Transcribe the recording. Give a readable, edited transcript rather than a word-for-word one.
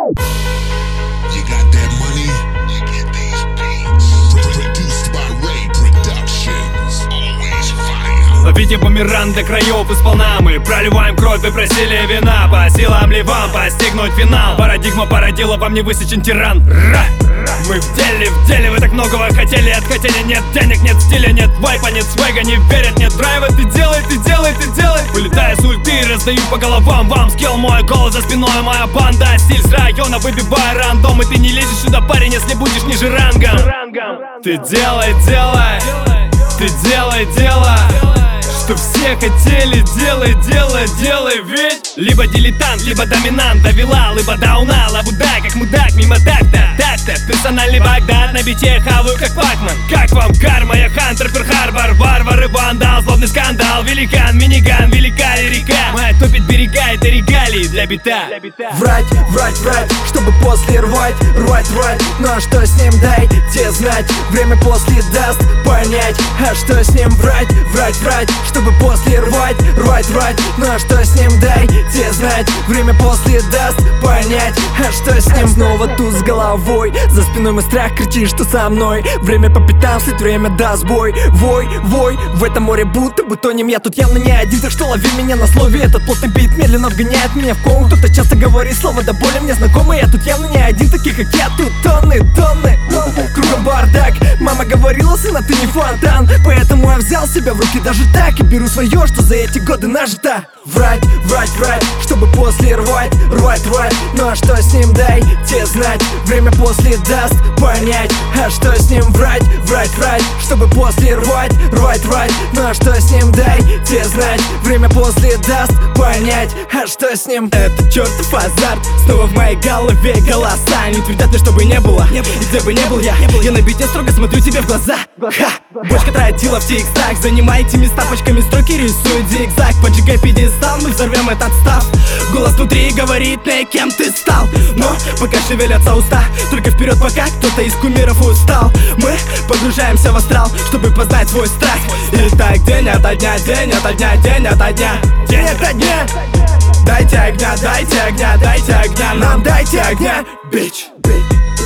You got that money? You get these beats. Produced by Ray Productions. Always fire. Ловите бумеранг до краев и сполна. Мы проливаем кровь и просили вина. По силам ли вам постигнуть финал? Парадигма породила, вам не высечен тиран. Мы в деле, вы так многого хотели. От хотели нет денег, нет стиля, нет вайпа, нет свега, не верят, нет драйва. Ты делай. Вылетая с ульты, раздаю по головам вам. Скилл мой, голос за спиной, моя банда. Стиль с района, выбивай рандом. И ты не лезешь сюда, парень, если будешь ниже рангом. Ты делай дело, что все хотели. Делай, ведь либо дилетант, либо доминант. Довела, либо дауна, лабуда, как мудак, мимо такта. Персональный Багдад, на бите хаваю, как Пакман. Как вам карма, я Хантер, Перл-Харбор. Варвар и вандал, злобный скандал. Великан, миниган, велика ли река. Моя топит берега, это регалии для бита. Врать, чтобы после рвать. Ну а что с ним, дайте знать. Время после даст понять. А что с ним врать, чтобы после рвать. Ну а что с ним, дайте знать. Время после даст понять. А что с ним? Снова туз с головой. За спиной мой страх кричит, что со мной. Время по пятам слить, время даст бой. Вой, в этом море будто бы тонем. Я тут явно не один, так что лови меня на слове. Этот плотный бит медленно вгоняет меня в кому. Кто-то часто говорит слово до боли мне знакомый. Я тут явно не один, таких как я. Тут тонны. Кругом бардак. Мама говорила, сына, ты не фонтан. Поэтому я взял себя в руки даже так. И беру свое, что за эти годы нажито. Врать, чтобы после рвать. Ну а что с ним, дайте знать. Время после даст понять. А что с ним врать, чтобы после рвать. Ну а что с ним, дайте знать. Время после даст понять. А что с ним? Это чертов азарт. Снова в моей голове голоса. Они твердят мне, чтобы не было. И где бы не был я на бите строго смотрю тебе в глаза. Бочка тратила в тик-так. Занимайте места, пачками строки рисует зигзаг. Поджигай пьедестал, мы взорвем этот став. Голос внутри говорит мне, кем ты стал. Но пока шевелятся уста, только вперед, пока кто-то из кумиров устал. Мы погружаемся в астрал, чтобы познать свой страх. И так день ото дня. Дайте огня, нам дайте огня, бич.